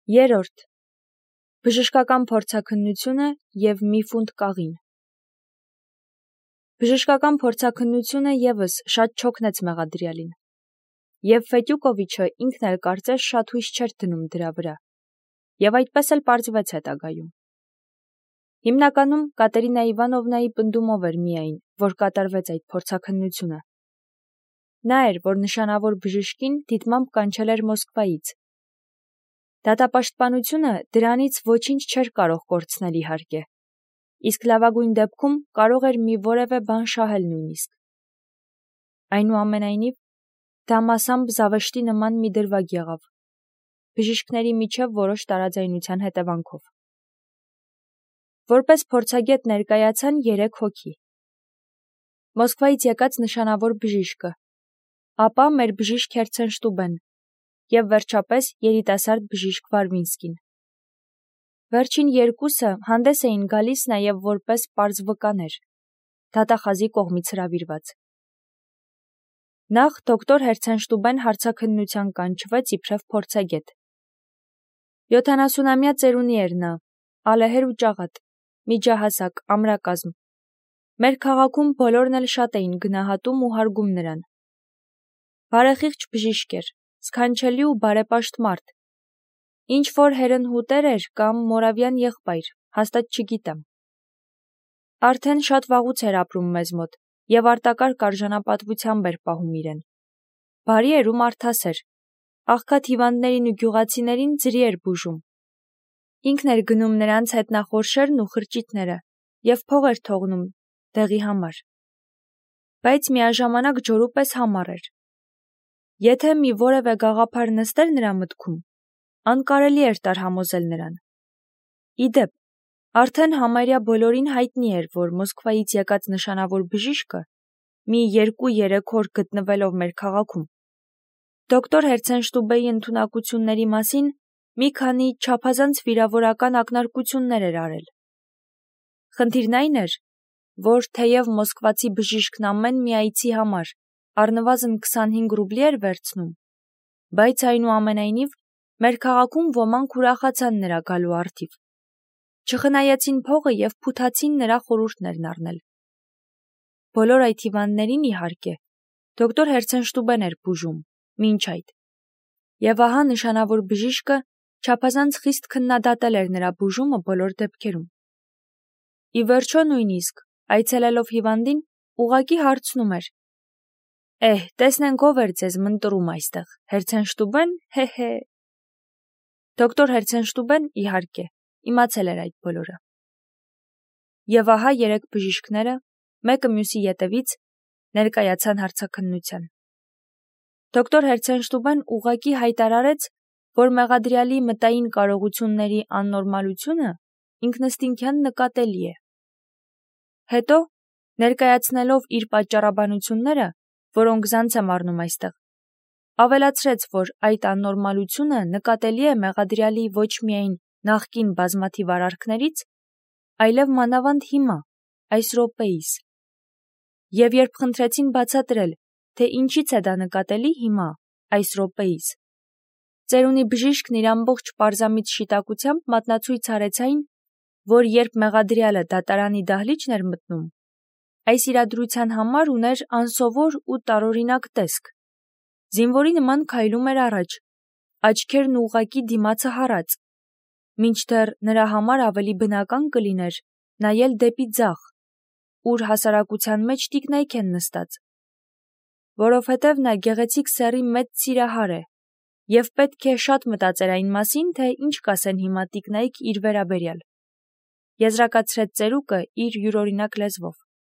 Երրորդ. բժշկական փորձաքննությունը և մի ֆունտ կաղին։ Բժշկական փորձաքննությունը ևս շատ չօգնեց մեղադրյալին, և Ֆետյուկովիչը ինքն էլ կարծես շատ հույս չէր դնում դրա վրա, և այդպես էլ պարզվեց հետագայում։ Հիմնականում Կատերինա Իվանովնայի պնդումով էր միայն, որ կատարվեց այդ փորձաքննությունը։ Նա էր, որ նշանավոր բժշկին դիտմամբ կանչել էր Մոսկվայից։ Դատապաշտպանությունը դրանից ոչինչ չէր կարող կորցնել իհարկե, իսկ լավագույն դեպքում կարող էր մի որևէ բան շահել նույնիսկ։ Այնուամենայնիվ, դա մասամբ զավեշտի նման մի դրվագ եղավ, բժիշկների միջև որոշ տարաձայնության հետևանքով։ Որպես փորձագետ ներկայացան 3 հոգի. Մոսկվայից եկած նշանավոր բժիշկը, ապա մեր բժիշկ Հերցենշտուբեն և վերջապես երիտասարդ բժիշկ Վարվինսկին։ Վերջին երկուսը հանդես էին գալիս նաև որպես պարզ վկաներ, դատախազի կողմից հրավիրված։ Նախ դոկտոր Հերցենշտուբեն հարցաքննության կանչվեց իբրև փորձագետ։ 70-ամյա ծերունի էր նա, ալեհեր ու ճաղատ, միջահասակ, ամրակազմ։ Մեր քաղաքում բոլորն էլ շատ էին գնահատում ու հարգում նրան։ Բարեխիղճ բժիշկ էր, սքանչելի ու բարեպաշտ մարդ։ Ինչ-որ հերնհուտեր էր կամ մորավյան եղբայր, հաստատ չգիտեմ։ Արդեն շատ վաղուց էր ապրում մեզ մոտ և արտակարգ արժանապատվությամբ էր պահում իրեն։ Բարի էր ու մարդասեր, աղքատ հիվանդներին ու գյուղացիներին ձրի էր բուժում։ Ինքն էր գնում նրանց հետ նախորշերն ու խրճիթները և փող էր թողնում դեղի համար։ Բայց միաժամանակ ջորու պես համառ էր։ Եթե մի որևէ գաղափար նստեր նրա մտքում, անկարելի էր տարհամոզել նրան։ Ի դեպ, արդեն համարյա բոլորին հայտնի էր, որ Մոսկվայից եկած նշանավոր բժիշկը մի 2-3 օր գտնվելով մեր քաղաքում, դոկտոր Հերցենշտուբեի ընդունակությունների մասին մի քանի չափազանց վիրավորական ակնարկություններ էր արել։ Խնդիրն այն էր, որ թեև մոսկվացի բժիշկն ամեն մի այցի համար առնվազն 25 ռուբլի էր վերցնում, բայց այնուամենայնիվ մեր քաղաքում ոմանք ուրախացան նրա գալու առթիվ։ Չխնայեցին փողը և փութացին նրա խորհուրդներն առնել։ Բոլոր այդ հիվանդներին, իհարկե, դոկտոր Հերցենշտուբեն էր բուժում, մինչ այդ։ Եվ ահա նշանավոր բժիշկը չափազանց խիստ քննադատել էր նրա բուժումը բոլոր դեպքերում։ Ի վերջո նույնիսկ, այցելելով հիվանդին, ուղղակի հարցնում էր. տեսնենք ով էր ձեզ մնտրում այստեղ, Հերցենշտուբեն, հե։ Դոկտոր Հերցենշտուբեն, իհարկե, իմացել էր այդ բոլորը։ Եվ ահա 3 բժիշկները, մեկը մյուսի ետևից, ներկայացան հարցաքննության։ Դոկտոր Հերցենշտուբեն ուղղակի հայտարարեց, որ մեղադրյալի մտային կարողությունների աննորմալությունը ինքնըստինքյան նկատելի է։ Հետո, ներկայացնելով իր պատճառաբանությունները, որոնք զանց եմ առնում այստեղ, ավելացրեց, որ այդ աննորմալությունը նկատելի է մեղադրյալի ոչ միայն նախկին բազմաթիվ արարքներից, այլև մանավանդ հիմա, այս րոպեիս։ Եվ երբ խնդրեցին բացատրել, թե ինչից է դա նկատելի հիմա, այս րոպեիս, ծերունի բժիշկն իր ամբողջ պարզամիտ շիտակությամբ մատնացույց արեց այն, որ երբ մեղադրյալը դատարանի դահլիճն էր մտնում, այս իրադրության համար ուներ անսովոր ու տարօրինակ տեսք։ Զինվորի նման քայլում էր առաջ, աչքերն ուղղակի դիմացը հառած, մինչդեռ նրա համար ավելի բնական կլիներ նայել դեպի ձախ, ուր հասարակության մեջ տիկնայք են նստած, որովհետև նա գեղեցիկ սեռի մեծ սիրահար է, և պետք է շատ մտածեր այն մասին, թե ինչ կասեն հիմա տիկնայք իր վերաբերյալ, եզրակացրեց ծերուկը իր յուրօրինակ լեզվով։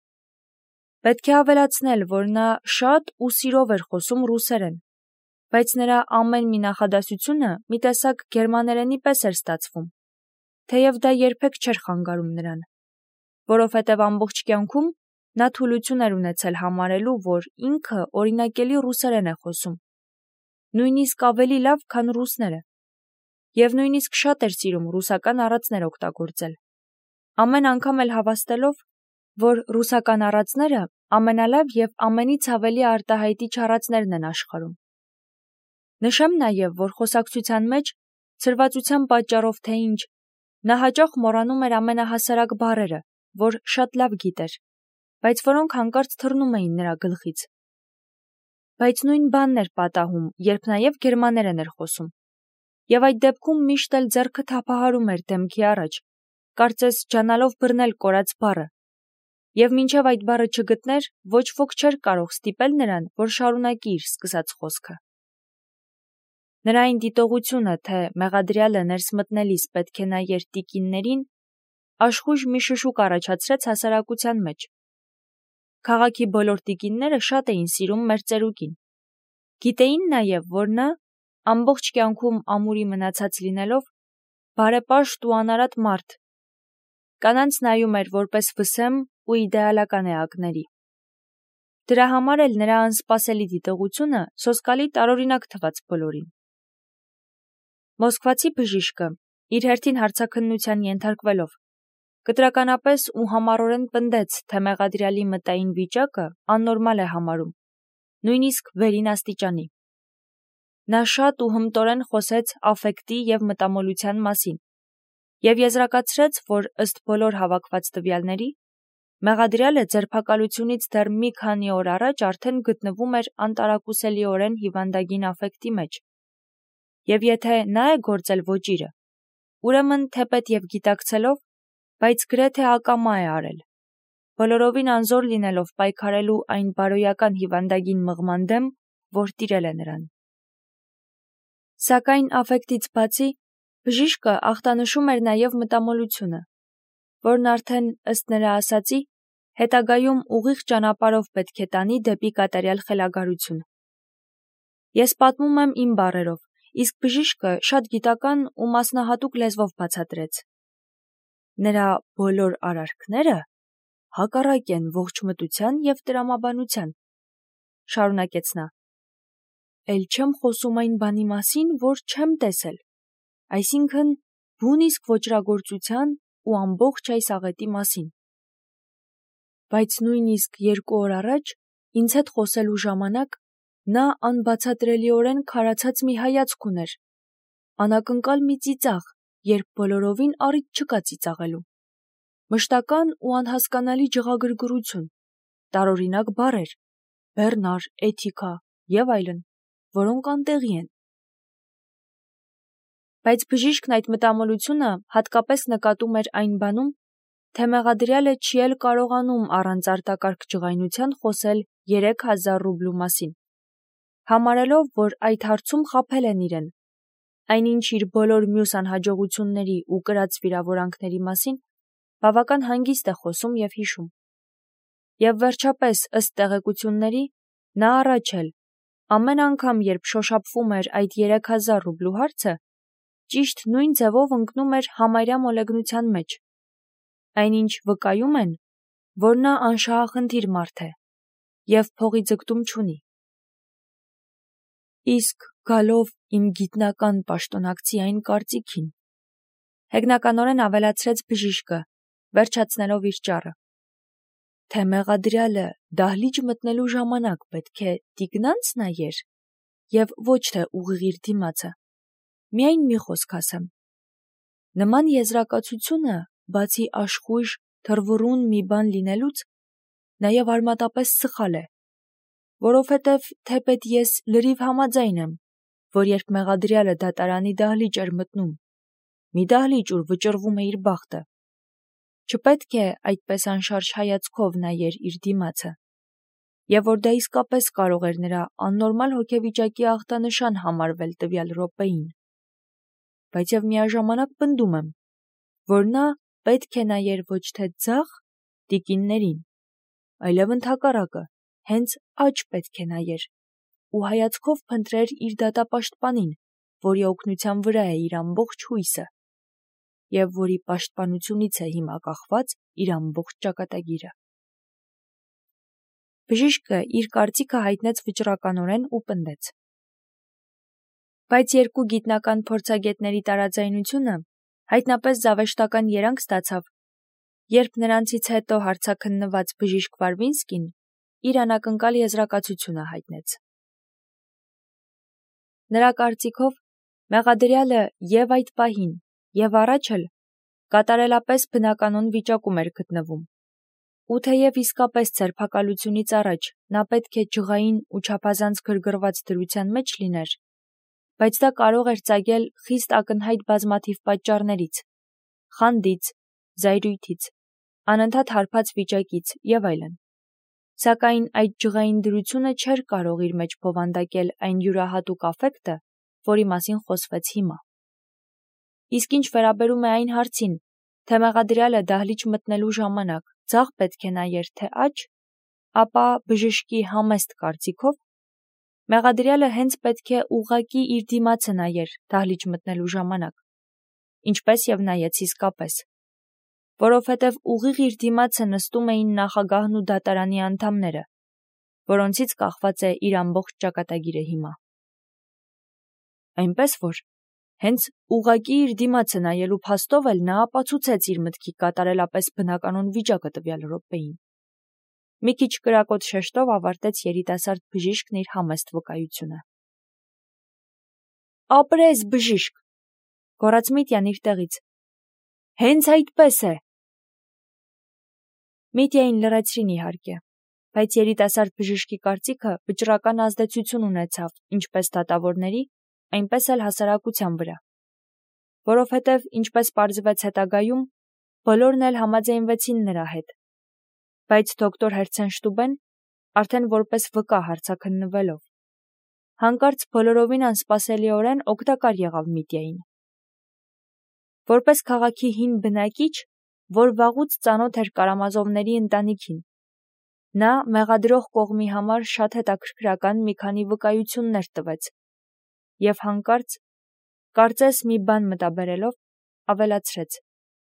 Պետք է ավելացնել, որ նա շատ ու սիրով էր խոսում ռուսերեն, բայց նրա ամեն մի նախադասությունը մի տեսակ գերմաներենի պես էր ստացվում, թեև դա երբեք չէր խանգարում նրան, որովհետև ամբողջ կյանքում նա թուլություն էր ունեցել համարելու, որ ինքը օրինակելի ռուսերեն է խոսում, նույնիսկ ավելի լավ, քան ռուսները, և նույնիսկ շատ էր սիրում ռուսական առածներ օգտագործել, ամեն անգամ էլ հավաստելով, որ ռուսական առածները ամենալավ և ամենից ավելի արտահայտիչ առածներն են աշխարհում։ Նշեմ նաև, որ խոսակցության մեջ Սրվածության պատճառով թե ինչ, նա հաճախ մոռանում էր ամենահասարակ բառերը, որ շատ լավ գիտեր, բայց որոնք հանկարծ թռնում էին նրա գլխից։ Բայց նույն բանն էր պատահում, երբ նաև գերմաներեն էր խոսում։ Եվ այդ դեպքում միշտ էլ ձեռքը թափահարում էր դեմքի առաջ, կարծես ջանալով բռնել կորած բառը։ Եվ մինչև այդ բառը չգտներ, ոչ ոք չէր կարող ստիպել նրան, որ շարունակի իր սկսած խոսքը։ Նրա այն դիտողությունը, թե մեղադրյալը ներս մտնելիս պետք է նայեր տիկիններին, աշխույժ մի շշուկ առաջացրեց հասարակության մեջ։ Քաղաքի բոլոր տիկինները շատ էին սիրում մեր ծերուկին։ Գիտեին նաև, որ նա, ամբողջ կյանքում ամուրի մնացած լինելով, բարեպաշտ ու անարատ մարդ, կանանց նայում էր որպես վսեմ ու իդեալական էակների։ Դրա համար էլ նրա անսպասելի դիտողությունը սոսկալի տարօրինակ թվաց բոլորին։ Մոսկվացի բժիշկը, իր հերթին հարցաքննության ենթարկվելով, կտրականապես ու համառորեն պնդեց, թե մեղադրյալի մտային վիճակը աննորմալ է համարում, նույնիսկ վերին աստիճանի։ Նա շատ ու հմտորեն խոսեց աֆեկտի և մտամոլության մասին և եզրակացրեց, որ ըստ բոլոր հավաքված տվյալների, մեղադրյալը ձերբակալությունից դեռ մի քանի օր առաջ արդեն գտնվում էր անտարակուսելիորեն հիվանդագին աֆեկտի մեջ։ Եվ եթե նա է գործել ոճիրը, ուրեմն թեպետ և գիտակցելով, բայց գրեթե ակամա է արել, բոլորովին անզոր լինելով պայքարելու այն բարոյական հիվանդագին մղման դեմ, որ տիրել է նրան։ Սակայն աֆեկտից բացի, բժիշկը ախտանշում էր նաև մտամոլությունը, որն արդեն, ըստ նրա ասածի, հետագայում ուղիղ ճանապարհով պետք է տանի դեպի կատարյալ խելագարություն։ Ես պատմում եմ իմ բառերով, իսկ բժիշկը շատ գիտական ու մասնահատուկ լեզվով բացատրեց։ Նրա բոլոր արարքները հակառակ են ողջմտության և տրամաբանության, շարունակեց նա։ Էլ չեմ խոսում այն բանի մասին, որ չեմ տեսել, այսինքն բուն իսկ ոճրագործության ու ամբողջ այս աղետի մասին։ Բայց նույնիսկ 2 օր առաջ, ինձ հետ խոսելու ժամանակ, նա անբացատրելիորեն քարացած մի հայացք ուներ, անակնկալ մի ծիծաղ, երբ բոլորովին առիթ չկա ծիծաղելու, մշտական ու անհասկանալի ջղագրգռություն, տարօրինակ բառեր, բեռնար, էթիկա և այլն, որոնք անտեղի են։ Բայց բժիշկն այդ մտամոլությունը հատկապես նկատում էր այն բանում, թե մեղադրյալը չի էլ կարողանում առանց արտակարգ ջղայնության խոսել 3000 ռուբլու մասին, համարելով, որ այդ հարցում խաբել են իրեն, այնինչ իր բոլոր մյուս անհաջողությունների ու կրած վիրավորանքների մասին բավական հանգիստ է խոսում և հիշում։ Եվ վերջապես, ըստ տեղեկությունների, նա առաջ էլ, ամեն անգամ, երբ շոշափվում էր այդ 3000 ռուբլու հարցը, ճիշտ նույն ձևով ընկնում էր համարյա մոլեգնության մեջ, այնինչ վկայում են, որ նա անշահախնդիր մարդ է և փողի ձգտում չունի։ Իսկ գալով իմ գիտնական պաշտոնակցի այն կարծիքին, հեգնականորեն ավելացրեց բժիշկը, վերջացնելով իր ճառը, թե մեղադրյալը դահլիճ մտնելու ժամանակ պետք է տիկնանց նայեր և ոչ թե ուղիղ իր դիմացը, միայն մի խոսք ասեմ. նման եզրակացությունը, բացի աշխույժ, թռվռուն մի բան լինելուց, նաև արմատապես սխալ է, որովհետև թեպետ ես լրիվ համաձայն եմ, որ երբ մեղադրյալը դատարանի դահլիճ էր մտնում, մի դահլիճ, ուր վճռվում է իր բախտը, չպետք է այդպես անշարժ հայացքով նայեր իր դիմացը, և որ դա իսկապես կարող էր նրա աննորմալ հոգեվիճակի ախտանշան համարվել տվյալ րոպեին։ Բայց և միաժամանակ պնդում եմ, որ նա պետք է նայեր ոչ թե ձախ տիկիններին, այլև ընդհակառակը, հենց աջ պետք է նայեր ու հայացքով փնտրեր իր դատապաշտպանին, որի օգնության վրա է իր ամբողջ հույսը և որի պաշտպանությունից է հիմա կախված իր ամբողջ ճակատագիրը։ Բժիշկը իր կարծիքը հայտնեց վճռականորեն ու պնդեց. բայց երկու գիտնական փորձագետների տարաձայնությունը հայտնապես զավեշտական երանգ ստացավ, երբ նրանցից հետո հարցաքննված բժիշկ Վարվինսկին իր անակնկալ եզրակացությունը հայտնեց։ Նրա կարծիքով, Մեղադրյալը և այդ պահին, և առաջ էլ կատարելապես բնականոն վիճակում էր գտնվում։ Ու թեև իսկապես ձերբակալությունից առաջ նա պետք է ջղային ու չափազանց գրգռված դրության մեջ լիներ, բայց դա կարող էր ծագել խիստ ակնհայտ բազմաթիվ պատճառներից՝ խանդից, զայրույթից, անընդհատ հարբած վիճակից և այլն։ Սակայն այդ ջղային դրությունը չէր կարող իր մեջ բովանդակել այն յուրահատուկ աֆեկտը, որի մասին խոսվեց հիմա։ Իսկ ինչ վերաբերում է այն հարցին, թե մեղադրյալը դահլիճ մտնելու ժամանակ ձախ պետք է նայեր թե աջ, ապա բժշկի համեստ կարծիքով մեղադրյալը հենց պետք է ուղղակի իր դիմացը նայեր դահլիճ մտնելու ժամանակ, ինչպես և նայեց իսկապես, որովհետև ուղիղ իր դիմացը նստում էին նախագահն ու դատարանի անդամները, որոնցից կախված է իր ամբողջ ճակատագիրը հիմա։ Այնպես որ, հենց ուղղակի իր դիմացը նայելու փաստով էլ նա ապացուցեց իր մտքի կատարելապես բնականոն վիճակը տվյալ րոպեին։ Մի քիչ կրակոտ շեշտով ավարտեց երիտասարդ բժիշկն իր համեստ վկայությունը։ «Ապրես, բժիշկ», գոռաց Միտյան իր տեղից։ «Հենց այդպես է»։ Միտյային լռեցրին իհարկե, բայց երիտասարդ բժշկի կարծիքը վճռական ազդեցություն ունեցավ ինչպես դատավորների, այնպես էլ հասարակության վրա, որովհետև, ինչպես պարզվեց հետագայում, բոլորն էլ համաձայնվեցին նրա հետ, բայց դոկտոր Հերցենշտուբեն, արդեն որպես վկա հարցաքննվելով, հանկարծ բոլորովին անսպասելիորեն օգտակար եղավ Միտյային։ Որպես քաղաքի հին բնակիչ, որ վաղուց ծանոթ էր Կարամազովների ընտանիքին, նա մեղադրող կողմի համար շատ հետաքրքրական մի քանի վկայություններ տվեց և հանկարծ, կարծես մի բան մտաբերելով, ավելացրեց.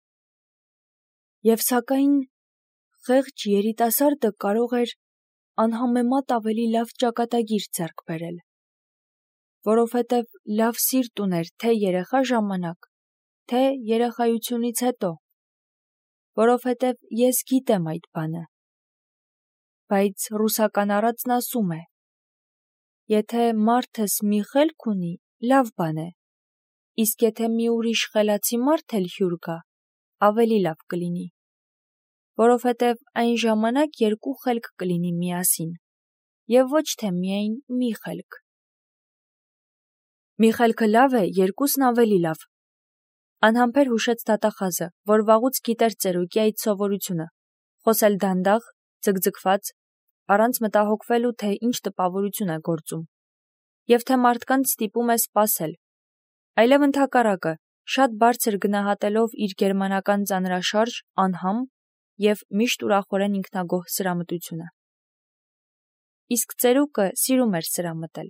Եվ սակայն խեղճ երիտասարդը կարող էր անհամեմատ ավելի լավ ճակատագիր ձեռք բերել, որովհետև լավ սիրտ ուներ թե երեխա ժամանակ, թե երեխայությունից հետո, որովհետև ես գիտեմ այդ բանը, բայց ռուսական առածն ասում է. եթե մարդս մի խելք ունի, լավ բան է, իսկ եթե մի ուրիշ խելացի մարդ էլ հյուր գա, ավելի լավ կլինի, որովհետև այն ժամանակ երկու խելք կլինի միասին, և ոչ թե միայն մի խելք։ Մի խելքը լավ է, երկուսն ավելի լավ, անհամբեր հուշեց դատախազը, որ վաղուց գիտեր ծերուկի այդ սովորությունը՝ խոսել դանդաղ, ձգձգված, առանց մտահոգվելու, թե ինչ տպավորություն է գործում, և թե մարդկանց ստիպում է սպասել, այլև ընդհակառակը, շատ բարձր գնահատելով իր գերմանական ծանրաշարժ, անհամ և միշտ ուրախորեն ինքնագոհ սրամտությունը։ Իսկ ծերուկը սիրում էր սրամտել։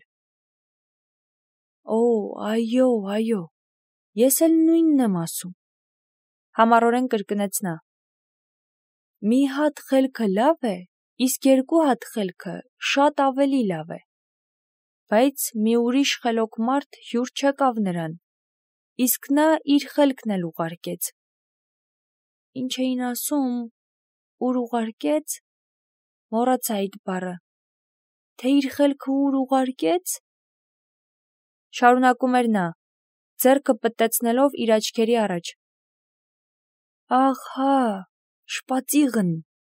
Օ, այո, ես էլ նույնն եմ ասում, համառորեն կրկնեց նա։ Մի հատ խելքը լավ է, իսկ երկու հատ խելքը շատ ավելի լավ է, բայց մի ուրիշ խելոք մարդ հյուր չեկավ նրան, իսկ նա իր խելքն էլ ուղարկեց։ Ինչ էին ասում, ուր ուղարկեց, մոռացա այդ բառը, թե իր խելքը ուր ուղարկեց, շարունակում էր նա, ձեռքը պտտեցնելով իր աչքերի առաջ։ Ահա, շպատիղն։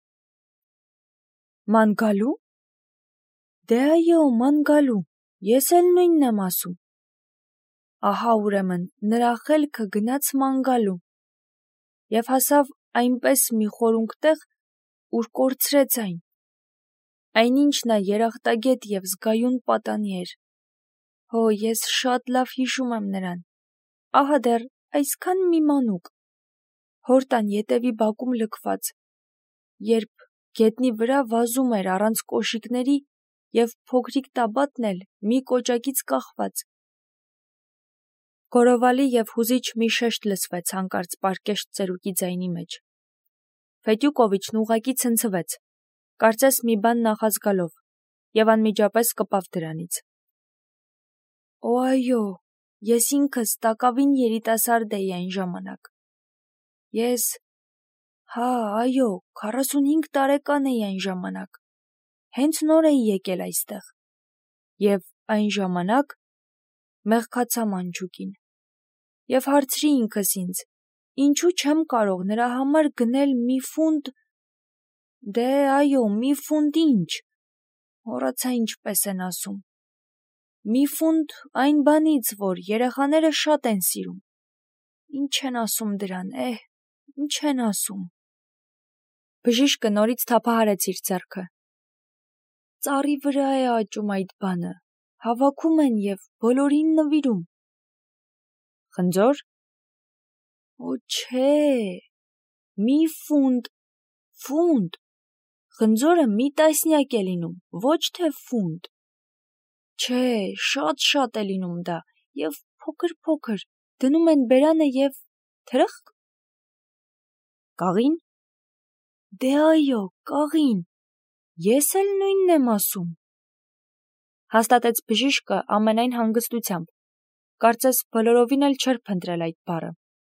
Ման գալու։ Դե այո, ման գալու, ես էլ նույնն եմ ասում։ Ահա ուրեմն նրա խելքը գնաց ման գալու և հասավ այնպես մի խորունկ տեղ, ուր կորցրեց այն։ Այնինչ նա երախտագետ և զգայուն պատանի էր։ Հո, ես շատ լավ հիշում եմ նրան, ահա դեռ այսքան մի մանուկ, հոր տան ետևի բակում լքված, երբ գետնի վրա վազում էր առանց կոշիկների և փոքրիկ տաբատն էլ մի կոճակից կախված։ Գորովալի և հուզիչ մի շեշտ լսվեց հանկարծ պարկեշտ ծերուկի ձայնի մեջ։ Ֆետյուկովիչն ուղղակի ցնցվեց, կարծես մի բան նախազգալով, և անմիջապես կպավ դրանից։ Օ, այո, ես ինքս տակավին երիտասարդ էի այն ժամանակ։ Ես, հա, այո, 45 տարեկան էի այն ժամանակ, հենց նոր էի եկել այստեղ, և այն ժամանակ մեղքացա մանջուկին։ Եվ հարցրի ինքս ինձ, ինչու չեմ կարող նրա համար գնել մի ֆունտ, դե այո, մի ֆունտ ինչ, մոռացա ինչպես են ասում, մի ֆունտ այն բանից, որ երեխաները շատ են սիրում։ Ինչ են ասում դրան, ինչ են ասում։ Բժիշկը նորից թափահարեց իր ձեռքը։ Ծառի վրա է աճում այդ բանը, հավաքում են և բոլորին նվիրում։ Խնձոր։ Օ չէ, մի ֆունտ, խնձորը մի տասնյակ է լինում, ոչ թե ֆունտ։ Չէ, շատ է լինում դա, և փոքր, դնում են բերանը և թրխկ։ Կաղին։ Դե այո, կաղին, ես էլ նույնն եմ ասում, հաստատեց բժիշկը ամենայն հանգստությամբ, կարծես բոլորովին էլ չէր փնտրել այդ բառը։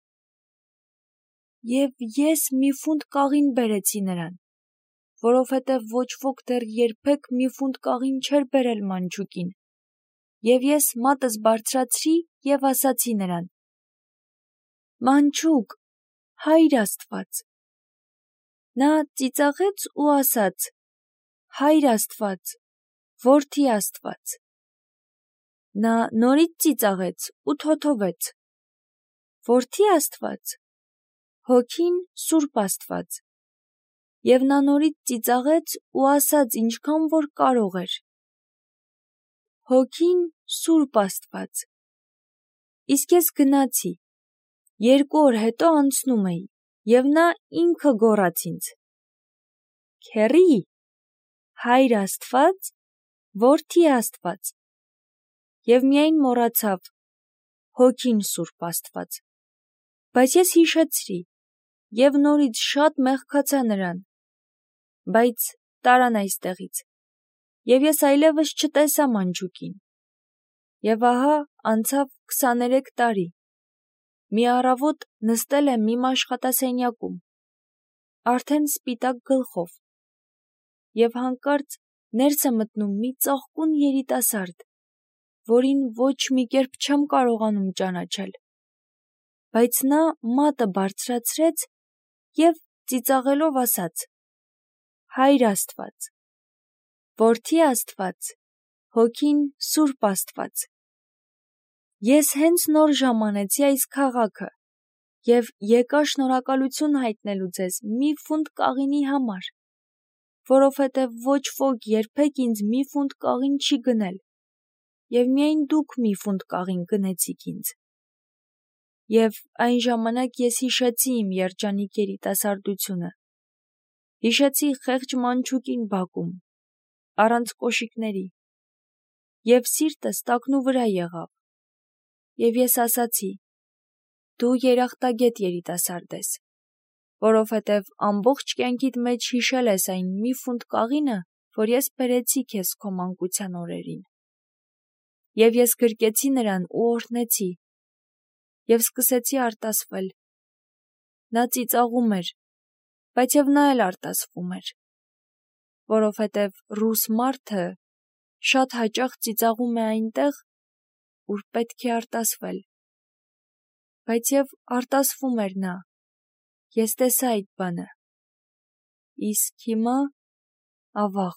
Եվ ես մի ֆունտ կաղին բերեցի նրան, որովհետև ոչ ոք դեռ երբեք մի ֆունտ կաղին չէր բերել մանջուկին, և ես մատս բարձրացրի և ասացի նրան. Մանջուկ, Հայր Աստված։ Նա ծիծաղեց ու ասաց. Հայր Աստված, որդի Աստված։ Նա նորից ծիծաղեց ու թոթովեց. Որդի Աստված, Հոգին Սուրբ Աստված։ Եվ նա նորից ծիծաղեց ու ասաց ինչքան որ կարող էր. Հոգին Սուրբ Աստված։ Իսկ ես գնացի, 2 օր հետո անցնում էի, և նա ինքը գոռաց ինձ. Քեռի, Հայր Աստված, որդի Աստված, և միայն մոռացավ Հոգին Սուրբ Աստված, բայց ես հիշեցրի և նորից շատ մեղքացա նրան, բայց տարան այստեղից, և ես այլևս չտեսա մանջուկին, և ահա անցավ 23 տարի, մի առավոտ նստել եմ իմ աշխատասենյակում, արդեն սպիտակ գլխով, և հանկարծ ներս է մտնում մի ծաղկուն երիտասարդ, որին ոչ մի կերպ չեմ կարողանում ճանաչել, բայց նա մատը բարձրացրեց և ծիծաղելով ասաց. Հայր Աստված, որդի Աստված, Հոգին Սուրբ Աստված։ Ես հենց նոր ժամանեցի այս քաղաքը և եկա շնորհակալություն հայտնելու ձեզ մի ֆունտ կաղինի համար, որովհետև ոչ ոք երբեք ինձ մի ֆունտ կաղին չի գնել, և միայն դուք մի ֆունտ կաղին գնեցիք ինձ։ Եվ այն ժամանակ ես հիշեցի իմ երջանիկ երիտասարդությունը, հիշեցի խեղճ մանջուկին բակում, առանց կոշիկների, և սիրտս տակնուվրա եղավ, և ես ասացի. դու երախտագետ երիտասարդ ես, որովհետև ամբողջ կյանքիդ մեջ հիշել ես այն մի ֆունտ կաղինը, որ ես բերեցի քեզ քո մանկության օրերին։ Եվ ես գրկեցի նրան ու օրհնեցի, և սկսեցի արտասվել։ Նա ծիծաղում էր, բայց և նա էլ արտասվում էր, որովհետև ռուս մարդը շատ հաճախ ծիծաղում է այնտեղ, ուր պետք է արտասվել։ Բայց և արտասվում էր նա, ես տեսա այդ բանը։ Իսկ հիմա, ավաղ։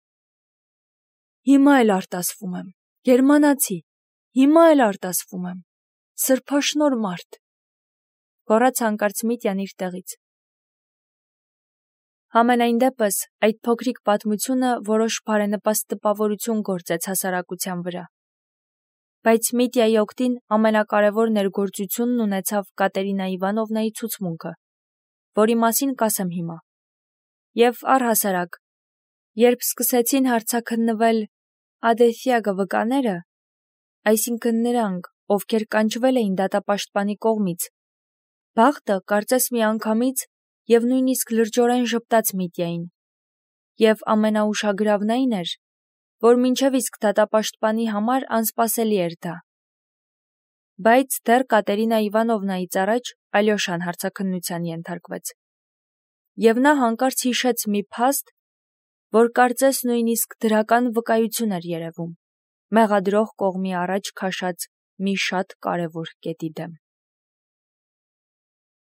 Հիմա էլ արտասվում եմ, գերմանացի, հիմա էլ արտասվում եմ, սրբաշնորհ մարդ, գոռաց հանկարծ Միտյան իր տեղից։ Համենայն դեպս, այդ փոքրիկ պատմությունը որոշ բարենպաստ տպավորություն գործեց հասարակության վրա։ Բայց Միտյայի օգտին ամենակարևոր ներգործությունն ունեցավ Կատերինա Իվանովնայի ցուցմունքը, որի մասին կասեմ հիմա։ Եվ առհասարակ, երբ սկսեցին հարցաքննվել Ադեսիագը վկաները, այսինքն նրանք, ովքեր կանչվել էին դատապաշտպանի կողմից, բախտը կարծես միանգամից և նույնիսկ լրջորեն ժպտաց Միտյային, և ամենաուշագրավն այն էր, որ մինչև իսկ դատապաշտպանի համար անսպասելի էր դա։ Բայց դեռ Կատերինա Իվանովնայից առաջ Ալյոշան հարցաքննության ենթարկվեց։ Եվ նա հանկարծ հիշեց մի փաստ, որ կարծես նույնիսկ դրական վկայություն էր երևում, մեղադրող կողմի առաջ քաշած մի շատ կարևոր կետի դեմ։